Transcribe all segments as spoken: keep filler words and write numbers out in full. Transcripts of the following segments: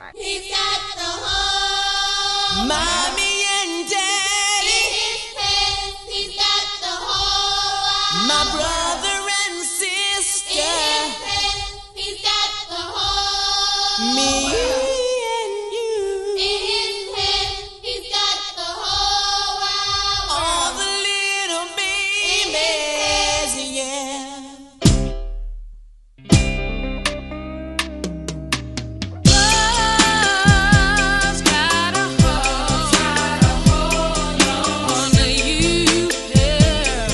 right. He's got the whole Mommy and Daddy. in his hands. He's got the whole My world brother and in sister. his hands. He's got the whole Me world and you. in his hands. He's got the whole wide All world the little in his babies, yeah. Love's got a hold on you, yeah.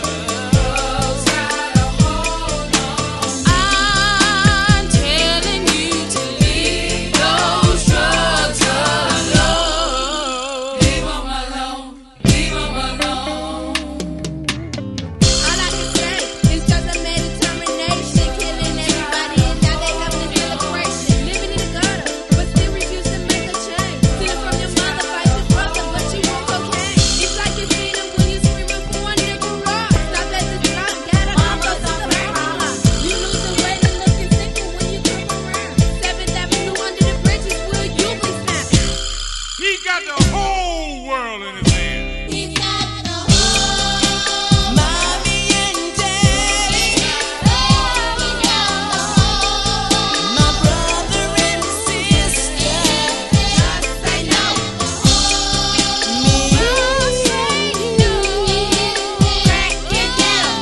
I'm telling you to leave those drugs alone. Leave 'em alone. Leave 'em alone. All I can say is just a made determination, killing everybody and now they having a celebration. Living in the gutter, but still refuse to make a change. Stealing from your mother, fight your brother, but you want cocaine. It's like you seen them when you screaming for a nigga rock. Stop at the drop, get a combo to the back. You losing weight and looking sicker when you come around. Seventh Avenue under the bridges, will you be snapped? He got the whole world in his hand. He's got the whole Mommy and Daddy. He's got the whole My brother and sister. Just say no. Me Crack it down.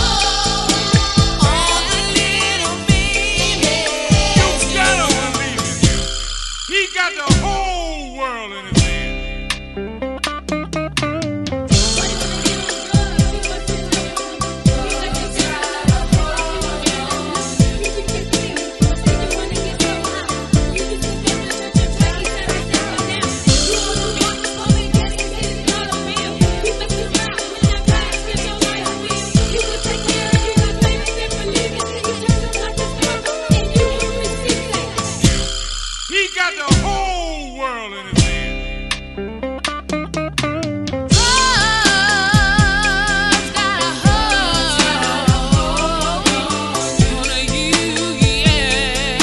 all the little babies. You gotta believe it. He got the whole world in his hand. He got the whole world in his hand. Love's got a hold on you, yeah.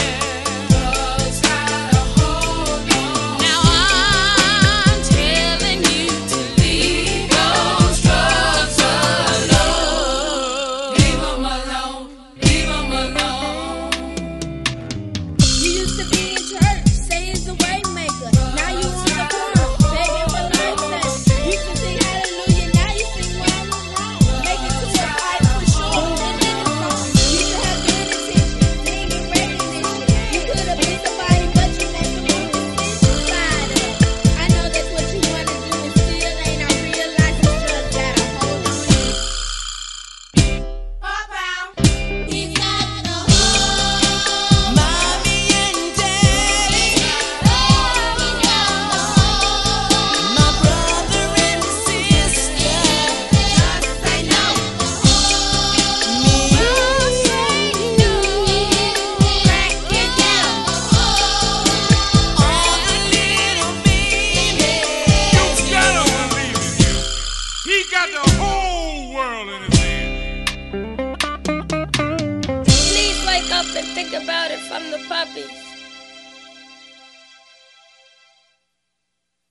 Now I'm telling you to leave those drugs alone. Leave 'em alone. Leave 'em alone. You used to be in church, say it's a way maker. Now you on the corner, begging for life lessons. Used to sing hallelujah, now you sing while I'm wrong. Make it to a fight for sure, and then it's gone. Used to have good intentions, didn't get recognition. You could have been somebody, but you made the wrong decision. Side up. I know that's what you wanna do, and still ain't. I realize this drug got a hold on you. He's got the whole Mommy and Daddy. My brother and sister. Just say no. Me Crack it down. all the little babies. You gotta believe it. He got the whole world in his hand. Please wake up and think about it from the puppies.